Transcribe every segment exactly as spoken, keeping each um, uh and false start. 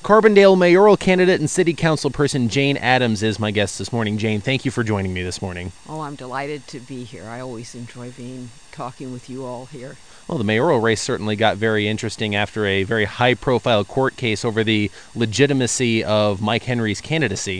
Carbondale mayoral candidate and city council person Jane Adams is my guest this morning. Jane, thank you for joining me this morning. Oh, I'm delighted to be here. I always enjoy being talking with you all here. Well, the mayoral race certainly got very interesting after a very high-profile court case over the legitimacy of Mike Henry's candidacy.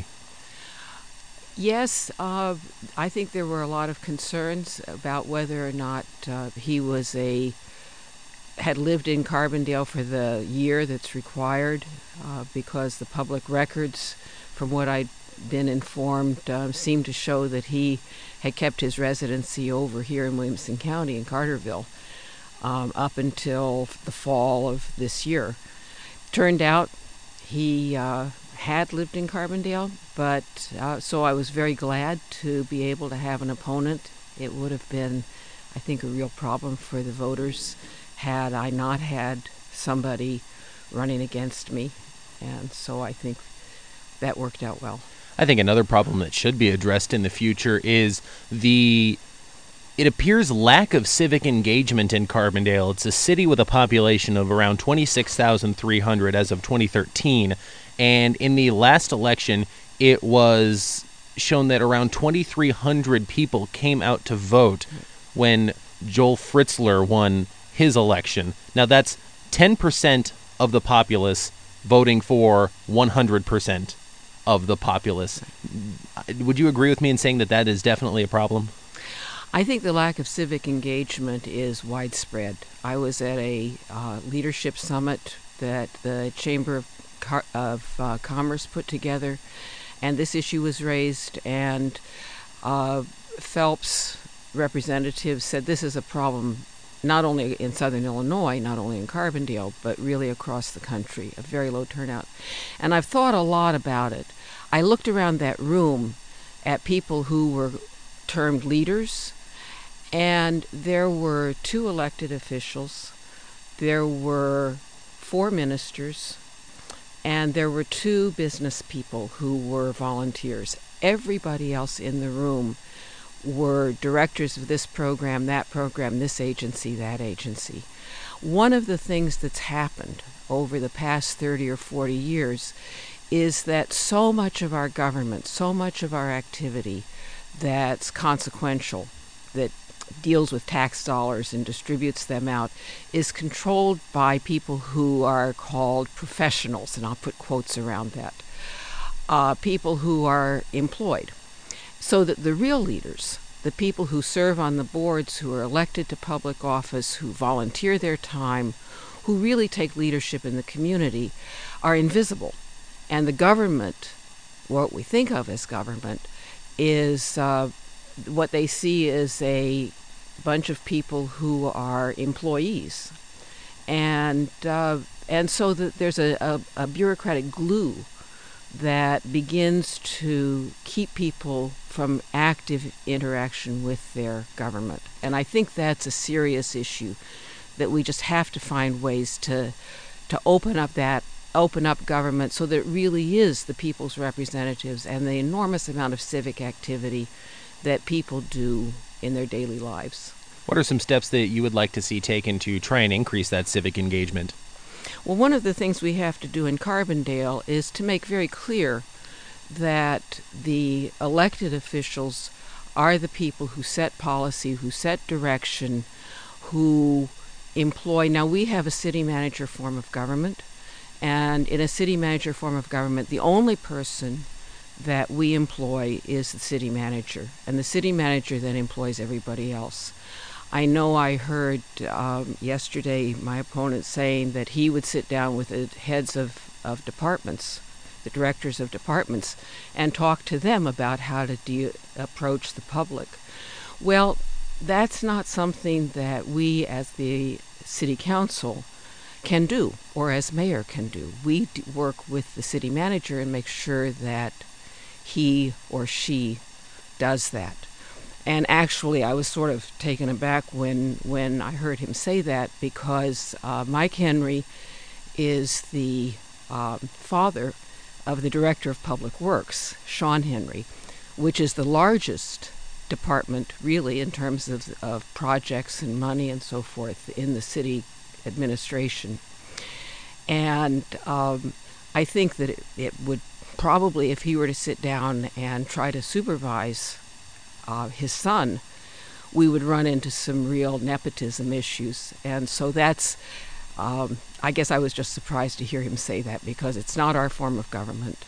Yes, uh, I think there were a lot of concerns about whether or not uh, he was a had lived in Carbondale for the year that's required, uh, because the public records, from what I'd been informed, uh, seemed to show that he had kept his residency over here in Williamson County in Carterville um, up until the fall of this year. Turned out he uh, had lived in Carbondale, but uh, so I was very glad to be able to have an opponent. It would have been, I think, a real problem for the voters had I not had somebody running against me, and so I think that worked out well. I think another problem that should be addressed in the future is the, it appears, lack of civic engagement in Carbondale. It's a city with a population of around twenty-six thousand three hundred as of twenty thirteen, and in the last election, it was shown that around twenty-three hundred people came out to vote when Joel Fritzler won his election. Now, that's ten percent of the populace voting for one hundred percent of the populace. Would you agree with me in saying that that is definitely a problem? I think the lack of civic engagement is widespread. I was at a uh, leadership summit that the Chamber of, Car- of uh, Commerce put together, and this issue was raised, and uh, Phelps representatives said this is a problem not only in southern Illinois, not only in Carbondale, but really across the country, a very low turnout. And I've thought a lot about it. I looked around that room at people who were termed leaders, and there were two elected officials, there were four ministers, and there were two business people who were volunteers. Everybody else in the room were directors of this program, that program, this agency, that agency. One of the things that's happened over the past thirty or forty years is that so much of our government, so much of our activity that's consequential, that deals with tax dollars and distributes them out, is controlled by people who are called professionals, and I'll put quotes around that, uh, people who are employed. So that the real leaders, the people who serve on the boards, who are elected to public office, who volunteer their time, who really take leadership in the community, are invisible. And the government, what we think of as government, is uh, what they see is a bunch of people who are employees. And uh, and so that there's a, a, a bureaucratic glue that begins to keep people from active interaction with their government. And I think that's a serious issue that we just have to find ways to to open up that open up government so that it really is the people's representatives and the enormous amount of civic activity that people do in their daily lives. What are some steps that you would like to see taken to try and increase that civic engagement? Well, one of the things we have to do in Carbondale is to make very clear that the elected officials are the people who set policy, who set direction, who employ. Now, we have a city manager form of government, and in a city manager form of government, the only person that we employ is the city manager, and the city manager then employs everybody else. I know I heard um, yesterday my opponent saying that he would sit down with the heads of, of departments, the directors of departments, and talk to them about how to de- approach the public. Well, that's not something that we as the city council can do, or as mayor can do. We d- work with the city manager and make sure that he or she does that. And actually, I was sort of taken aback when, when I heard him say that, because uh, Mike Henry is the um, father of the Director of Public Works, Sean Henry, which is the largest department, really, in terms of, of projects and money and so forth in the city administration. And um, I think that it, it would probably, if he were to sit down and try to supervise uh, his son, we would run into some real nepotism issues. And so that's, um, I guess I was just surprised to hear him say that, because it's not our form of government.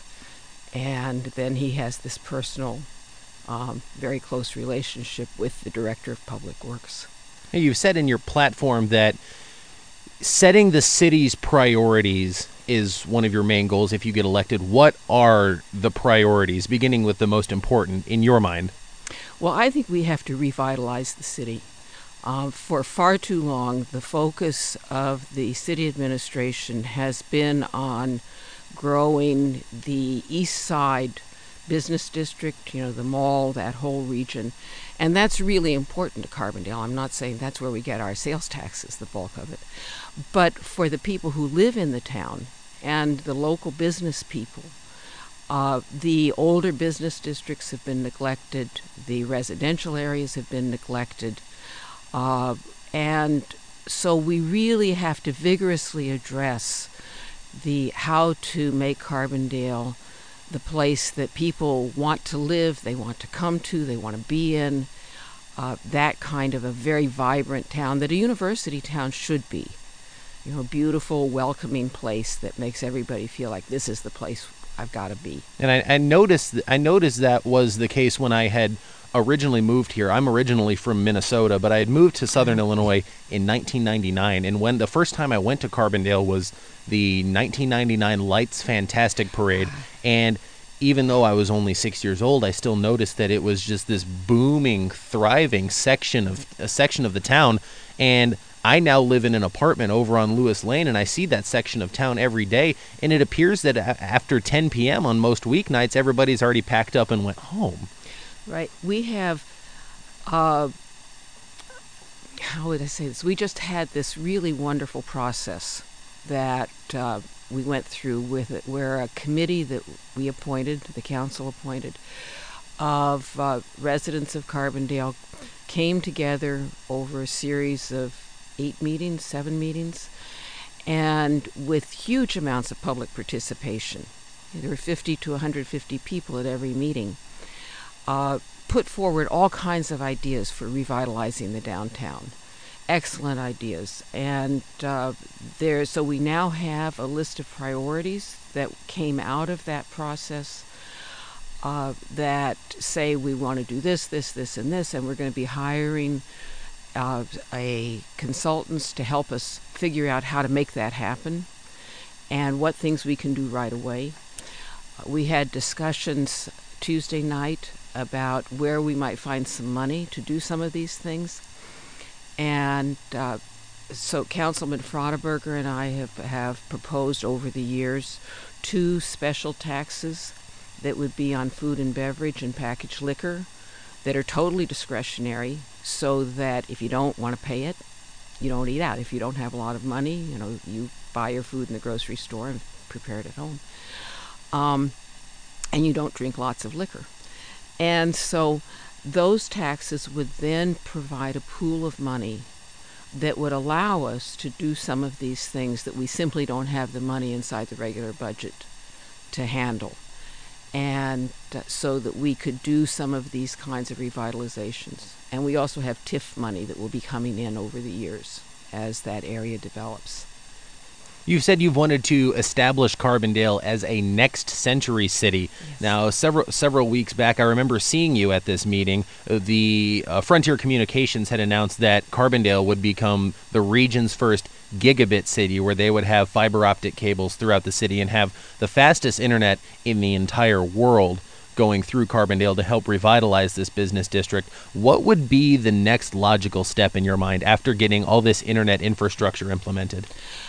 And then he has this personal, um, very close relationship with the Director of Public Works. You've said in your platform that setting the city's priorities is one of your main goals if you get elected. What are the priorities, beginning with the most important in your mind? Well, I think we have to revitalize the city. Uh, for far too long, the focus of the city administration has been on growing the east side business district, you know, the mall, that whole region. And that's really important to Carbondale. I'm not saying that's where we get our sales taxes, the bulk of it. But for the people who live in the town and the local business people, uh, the older business districts have been neglected, the residential areas have been neglected, uh, and so we really have to vigorously address the how to make Carbondale the place that people want to live, they want to come to, they want to be in, uh, that kind of a very vibrant town that a university town should be. You know, a beautiful, welcoming place that makes everybody feel like this is the place I've got to be. And I, I noticed I noticed that was the case when I had originally moved here. I'm originally from Minnesota, but I had moved to Southern Illinois in nineteen ninety-nine. And when the first time I went to Carbondale was the nineteen ninety-nine Lights Fantastic Parade. And even though I was only six years old, I still noticed that it was just this booming, thriving section of a section of the town. And I now live in an apartment over on Lewis Lane, and I see that section of town every day. And it appears that a- after ten p.m. on most weeknights, everybody's already packed up and went home. Right. We have, uh, how would I say this? We just had this really wonderful process that uh, we went through with it, where a committee that we appointed, the council appointed, of uh, residents of Carbondale came together over a series of eight meetings, seven meetings, and with huge amounts of public participation. There were fifty to one hundred fifty people at every meeting. Uh, put forward all kinds of ideas for revitalizing the downtown. Excellent ideas. And uh, there, so we now have a list of priorities that came out of that process uh, that say we want to do this, this, this, and this, and we're going to be hiring uh, a consultants to help us figure out how to make that happen and what things we can do right away. Uh, we had discussions Tuesday night about where we might find some money to do some of these things. And uh, so Councilman Fraudeberger and I have, have proposed over the years two special taxes that would be on food and beverage and packaged liquor that are totally discretionary, so that if you don't want to pay it, you don't eat out. If you don't have a lot of money, you know, you buy your food in the grocery store and prepare it at home. Um, and you don't drink lots of liquor. And so those taxes would then provide a pool of money that would allow us to do some of these things that we simply don't have the money inside the regular budget to handle. And uh, so that we could do some of these kinds of revitalizations. And we also have T I F money that will be coming in over the years as that area develops. You've said you've wanted to establish Carbondale as a next century city. Yes. Now, several several weeks back, I remember seeing you at this meeting. The uh, Frontier Communications had announced that Carbondale would become the region's first gigabit city, where they would have fiber optic cables throughout the city and have the fastest internet in the entire world going through Carbondale to help revitalize this business district. What would be the next logical step in your mind after getting all this internet infrastructure implemented?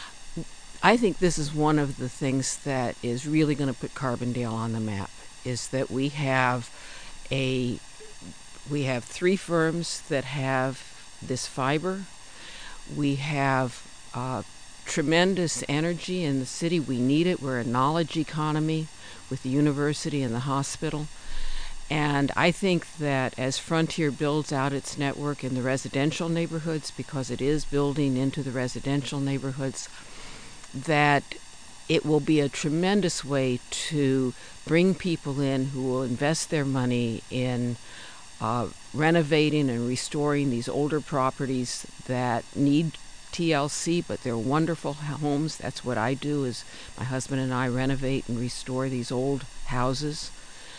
I think this is one of the things that is really going to put Carbondale on the map, is that we have a we have three firms that have this fiber. We have uh, tremendous energy in the city. We need it. We're a knowledge economy with the university and the hospital. And I think that as Frontier builds out its network in the residential neighborhoods, because it is building into the residential neighborhoods, that it will be a tremendous way to bring people in who will invest their money in uh, renovating and restoring these older properties that need T L C, but they're wonderful homes. That's what I do, is my husband and I renovate and restore these old houses.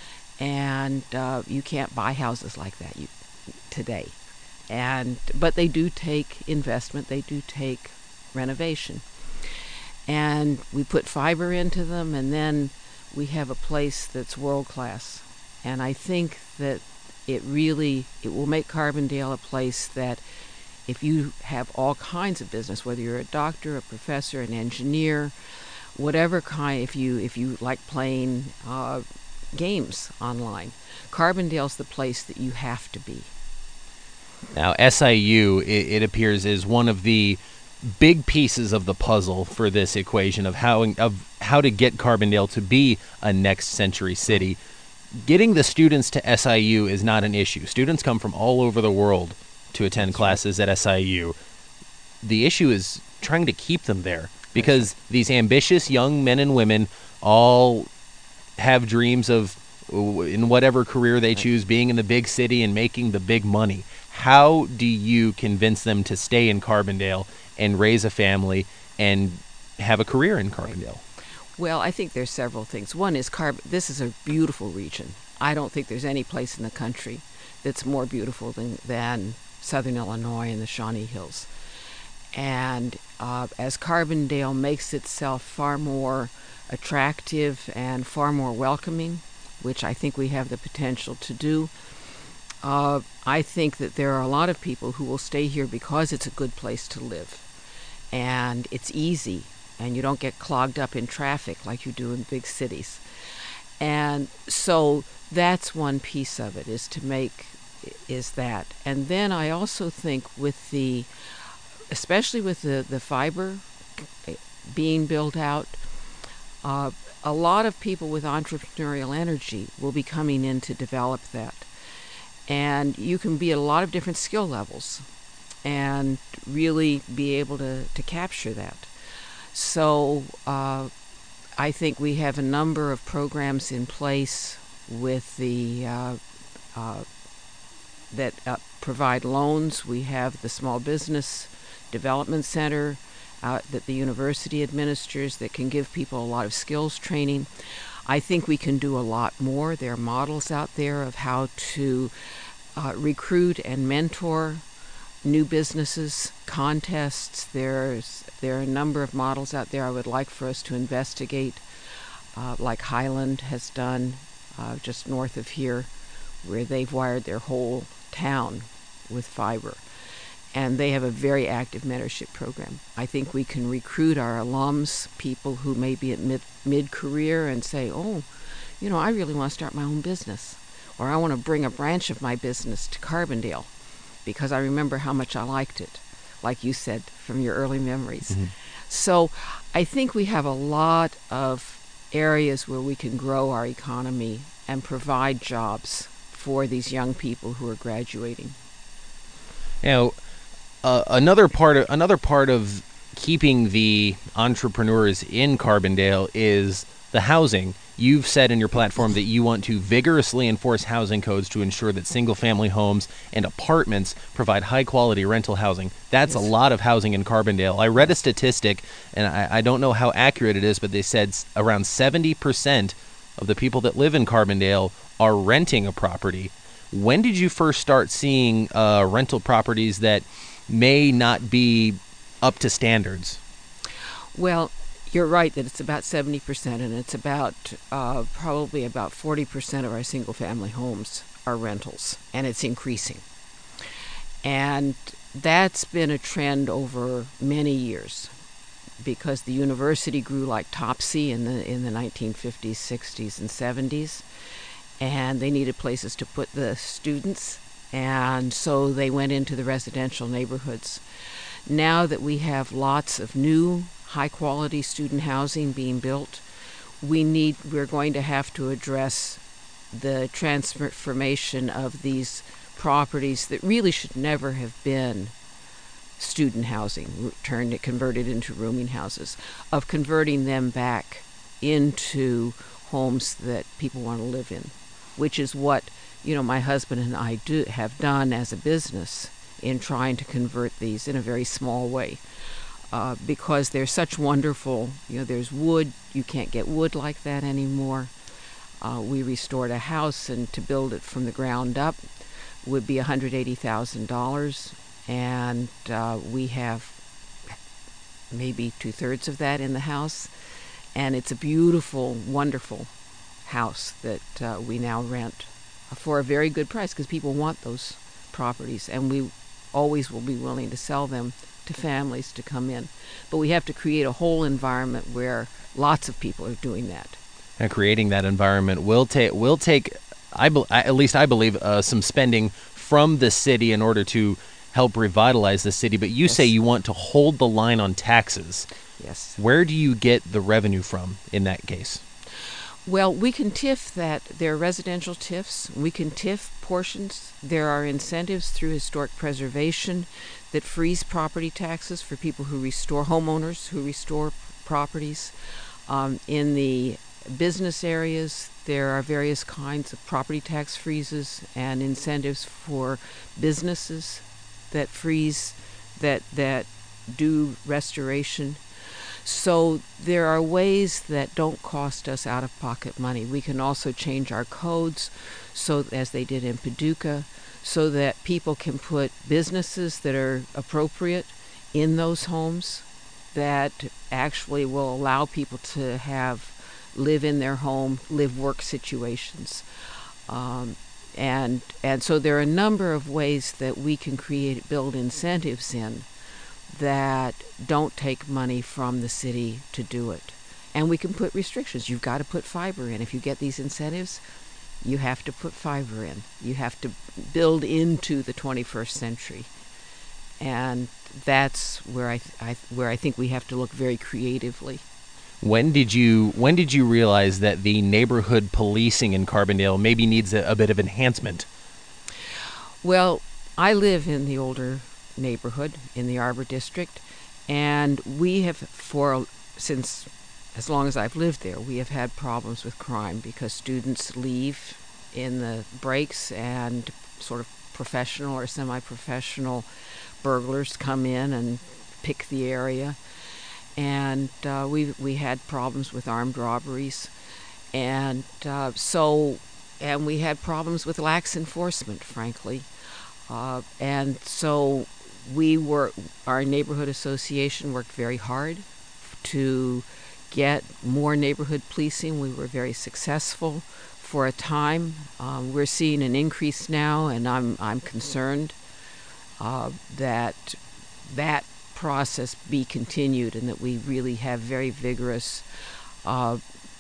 And uh, you can't buy houses like that you, today. And but they do take investment, they do take renovation. And we put fiber into them, and then we have a place that's world class. And I think that it really, it will make Carbondale a place that if you have all kinds of business, whether you're a doctor, a professor, an engineer, whatever kind, if you if you like playing uh, games online, Carbondale's the place that you have to be. Now, S I U, it, it appears, is one of the big pieces of the puzzle for this equation of how of how to get Carbondale to be a next century city. Getting the students to S I U is not an issue. Students come from all over the world to attend classes at S I U. The issue is trying to keep them there, because these ambitious young men and women all have dreams of, in whatever career they choose, being in the big city and making the big money. How do you convince them to stay in Carbondale and raise a family and have a career in Carbondale? Well, I think there's several things. One is Carb- this is a beautiful region. I don't think there's any place in the country that's more beautiful than, than Southern Illinois and the Shawnee Hills. And uh, as Carbondale makes itself far more attractive and far more welcoming, which I think we have the potential to do, uh, I think that there are a lot of people who will stay here because it's a good place to live. And it's easy, and you don't get clogged up in traffic like you do in big cities. And so that's one piece of it, is to make, is that. And then I also think with the, especially with the, the fiber being built out, uh, a lot of people with entrepreneurial energy will be coming in to develop that. And you can be at a lot of different skill levels and really be able to, to capture that. So uh, I think we have a number of programs in place with the uh, uh, that uh, provide loans. We have the Small Business Development Center uh, that the university administers that can give people a lot of skills training. I think we can do a lot more. There are models out there of how to uh, recruit and mentor new businesses, contests. There's there are a number of models out there I would like for us to investigate, uh, like Highland has done uh, just north of here, where they've wired their whole town with fiber. And they have a very active mentorship program. I think we can recruit our alums, people who may be at mid, mid-career and say, oh, you know, I really want to start my own business. Or I want to bring a branch of my business to Carbondale because I remember how much I liked it, like you said, from your early memories. Mm-hmm. So I think we have a lot of areas where we can grow our economy and provide jobs for these young people who are graduating. Now, uh, another part of another part of keeping the entrepreneurs in Carbondale is the housing. You've said in your platform that you want to vigorously enforce housing codes to ensure that single-family homes and apartments provide high-quality rental housing. That's yes. a lot of housing in Carbondale. I read a statistic, and I, I don't know how accurate it is, but they said around seventy percent of the people that live in Carbondale are renting a property. When did you first start seeing uh, rental properties that may not be up to standards? Well, you're right that it's about seventy percent, and it's about uh, probably about forty percent of our single-family homes are rentals, and it's increasing. And that's been a trend over many years because the university grew like Topsy in the in the nineteen fifties, sixties, and seventies, and they needed places to put the students, and so they went into the residential neighborhoods. Now that we have lots of new high-quality student housing being built, we need we're going to have to address the transformation of these properties that really should never have been student housing, turned it, converted into rooming houses, of converting them back into homes that people want to live in, which is what, you know, my husband and I do have done as a business in trying to convert these in a very small way. Uh, because they're such wonderful, you know, there's wood, you can't get wood like that anymore. Uh, we restored a house, and to build it from the ground up would be one hundred eighty thousand dollars, and uh, we have maybe two-thirds of that in the house, and it's a beautiful, wonderful house that uh, we now rent for a very good price, because people want those properties, and we always will be willing to sell them to families to come in. But we have to create a whole environment where lots of people are doing that. And creating that environment will take will take, I be, at least I believe, uh, some spending from the city in order to help revitalize the city. But you Yes. say you want to hold the line on taxes. Yes. Where do you get the revenue from in that case? Well, we can TIF that. There are residential TIFs. We can TIF portions. There are incentives through historic preservation that freeze property taxes for people who restore, homeowners who restore properties. Um, in the business areas, there are various kinds of property tax freezes and incentives for businesses that freeze, that that do restoration. So there are ways that don't cost us out-of-pocket money. We can also change our codes, so as they did in Paducah, so that people can put businesses that are appropriate in those homes that actually will allow people to have live in their home, live work situations. Um, and and so there are a number of ways that we can create, build incentives in that don't take money from the city to do it. And we can put restrictions. You've got to put fiber in. If you get these incentives, you have to put fiber in. You have to build into the twenty-first century. And that's where I, th- I where I think we have to look very creatively. When did you when did you realize that the neighborhood policing in Carbondale maybe needs a, a bit of enhancement? Well, I live in the older neighborhood in the Arbor District, and we have, for since as long as I've lived there, we have had problems with crime because students leave in the breaks, and sort of professional or semi-professional burglars come in and pick the area. And uh, we we had problems with armed robberies, and uh, so and we had problems with lax enforcement, frankly. Uh, and so we were our neighborhood association worked very hard to get more neighborhood policing. We were very successful for a time. Um, we're seeing an increase now, and I'm I'm concerned uh, that that process be continued, and that we really have very vigorous uh,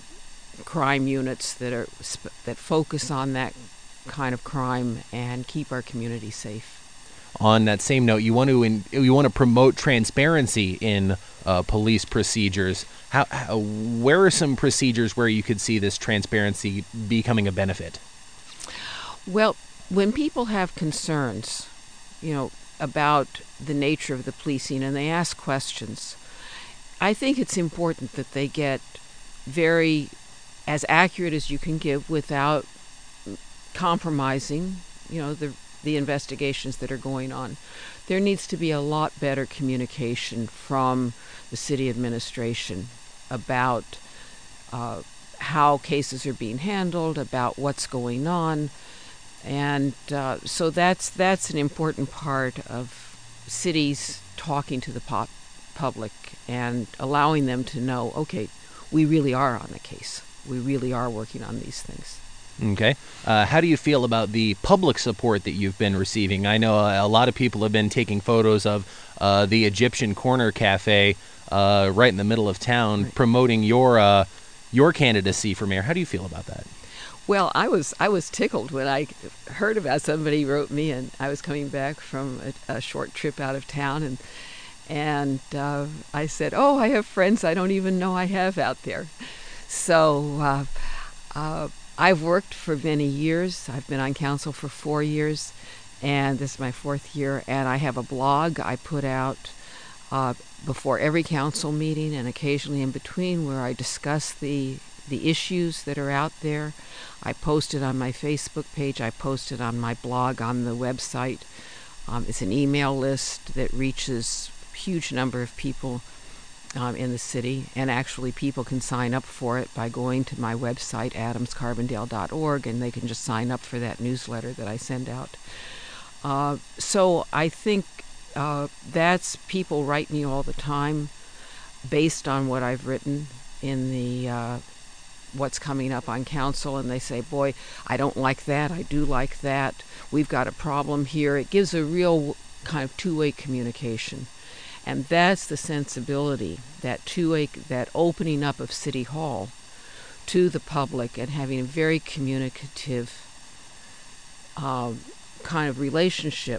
crime units that are sp- that focus on that kind of crime and keep our community safe. On that same note, you want to in, you want to promote transparency in uh, police procedures. How, how where are some procedures where you could see this transparency becoming a benefit? Well, when people have concerns, you know, about the nature of the policing, and they ask questions, I think it's important that they get very as accurate as you can give without compromising, you know, the the investigations that are going on. There needs to be a lot better communication from the city administration about uh, how cases are being handled, about what's going on. And uh, so that's that's an important part of cities talking to the pop- public and allowing them to know, okay, we really are on the case. We really are working on these things. Okay. Uh, how do you feel about the public support that you've been receiving? I know a, a lot of people have been taking photos of uh, the Egyptian Corner Cafe uh, right in the middle of town, Right. promoting your uh, your candidacy for mayor. How do you feel about that? Well, I was I was tickled when I heard about somebody wrote me, and I was coming back from a, a short trip out of town, and and uh, I said, "Oh, I have friends I don't even know I have out there." So uh, uh, I've worked for many years. I've been on council for four years, and this is my fourth year. And I have a blog I put out uh, before every council meeting and occasionally in between, where I discuss the the issues that are out there. I post it on my Facebook page. I post it on my blog on the website. Um, it's an email list that reaches a huge number of people um, in the city, and actually people can sign up for it by going to my website, adams carbondale dot org, and they can just sign up for that newsletter that I send out. Uh, so I think uh, that's, people write me all the time based on what I've written in the uh, what's coming up on council, and they say, boy, I don't like that, I do like that, we've got a problem here. It gives a real kind of two-way communication, and that's the sensibility, that two-way, that opening up of City Hall to the public and having a very communicative uh, kind of relationship,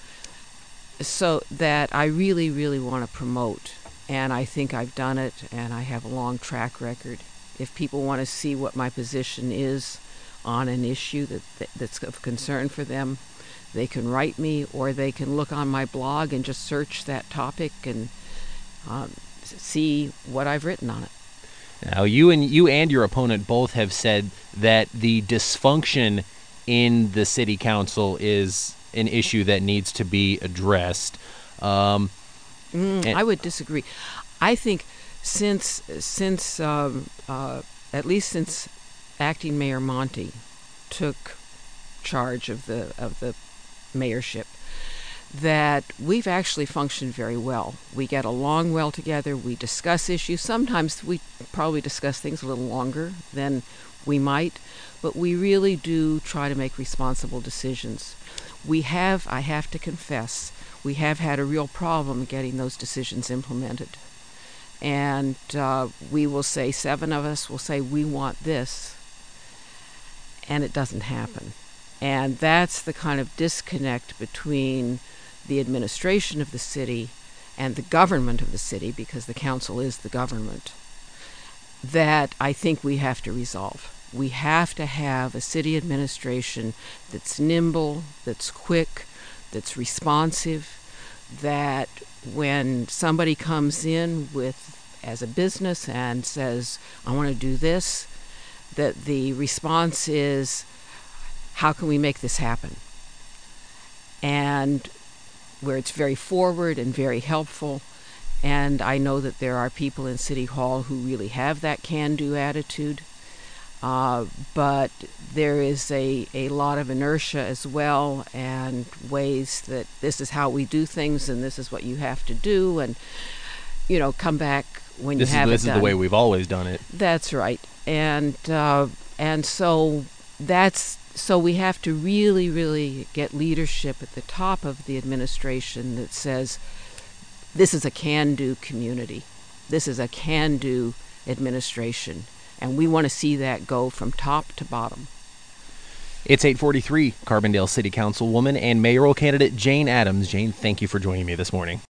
so that I really, really want to promote. And I think I've done it, and I have a long track record. If people want to see what my position is on an issue that, that that's of concern for them, they can write me, or they can look on my blog and just search that topic and um, see what I've written on it. Now, you and you and your opponent both have said that the dysfunction in the city council is an issue that needs to be addressed. Um, mm, and- I would disagree. I think since since um, uh, at least since acting Mayor Monty took charge of the of the mayorship, that we've actually functioned very well. We get along well together. We discuss issues. Sometimes we probably discuss things a little longer than we might, but we really do try to make responsible decisions. We have, I have to confess, we have had a real problem getting those decisions implemented. And uh, we will say, seven of us will say, we want this, and it doesn't happen. And that's the kind of disconnect between the administration of the city and the government of the city, because the council is the government, that I think we have to resolve. We have to have a city administration that's nimble, that's quick, that's responsive, that when somebody comes in with as a business and says, I want to do this, that the response is, how can we make this happen? And where it's very forward and very helpful. And I know that there are people in City Hall who really have that can-do attitude. Uh, but there is a, a lot of inertia as well, and ways that this is how we do things and this is what you have to do, and, you know, come back when this you have is, it This done. is the way we've always done it. That's right. And uh, and so that's so we have to really, really get leadership at the top of the administration that says, this is a can-do community. This is a can-do administration. And we want to see that go from top to bottom. It's eight forty-three. Carbondale City Councilwoman and mayoral candidate Jane Adams. Jane, thank you for joining me this morning.